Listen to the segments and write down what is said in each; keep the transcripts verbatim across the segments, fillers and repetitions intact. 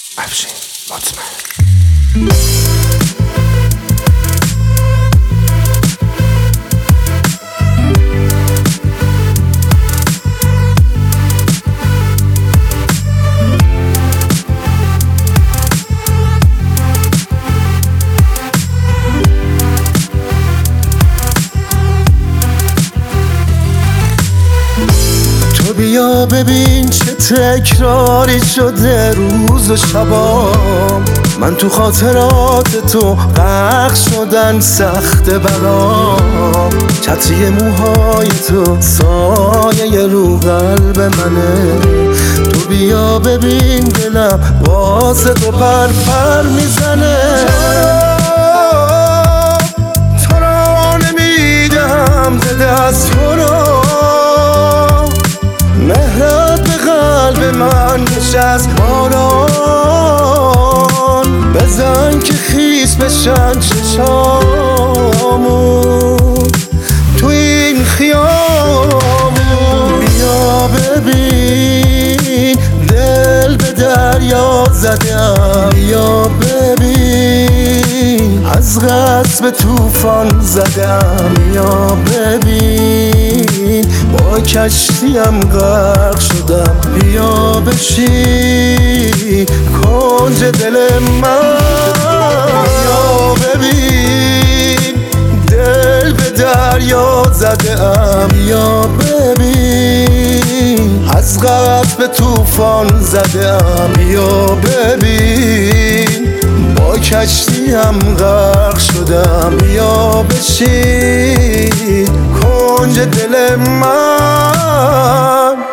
افشین مطمئن. بیا ببین چه تکراری شده روز و شبام، من تو خاطرات تو غرق شدن سخت برام. چتری موهای تو سایه رو قلب منه، تو بیا ببین دلم باز تو پر پر میزنه. تو را نمیدم ز دست تو را، مهرت به قلب من نشست باران. بزن که خیس بشن چشامون تو این خیامون. بیا ببین دل به دریا زدم، بیا ببین از قصب طوفان زدم. بیا ببین با کشتیم غرق شدم، بیا بشین کنج دل من. بیا ببین دل به دریا زدم، بیا ببین از قصب طوفان زدم. بیا ببین با کشتیم غرق شدم، بیا بشین کنج دل من.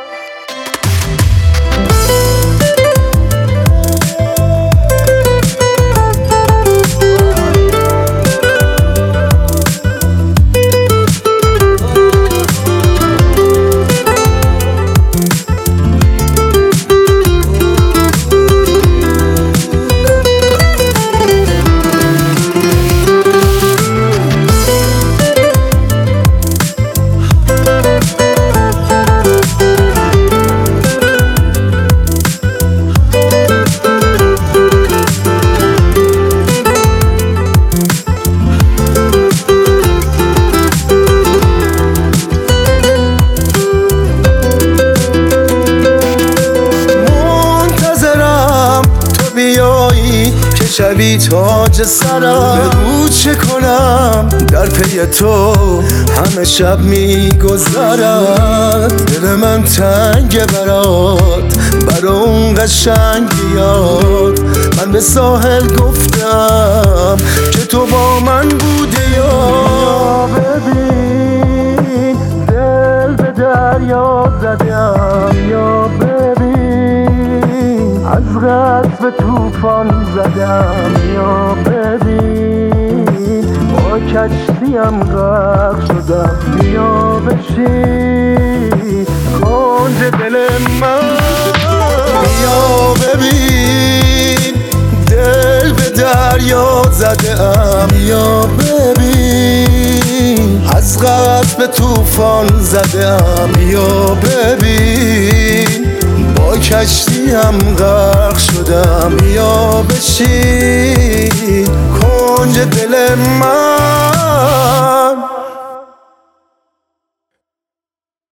شبی تاج سرم، بگو چه کنم در پی تو همه شب میگذرد. دل من تنگ برات برا اون قشنگ بیاد. من به ساحل گفتم که تو با من بوده یا ببین دل به دریا زدم. یا ببین از قصب طوفان زدم. یا ببین با کشتیم غرق شدم، بیا بشین کنج دل من. بیا ببین دل به دریا زدم، بیا ببین از قصب طوفان زدم. بیا ببین با کشتیم غرق شدم، بیا بشین کنج دل من.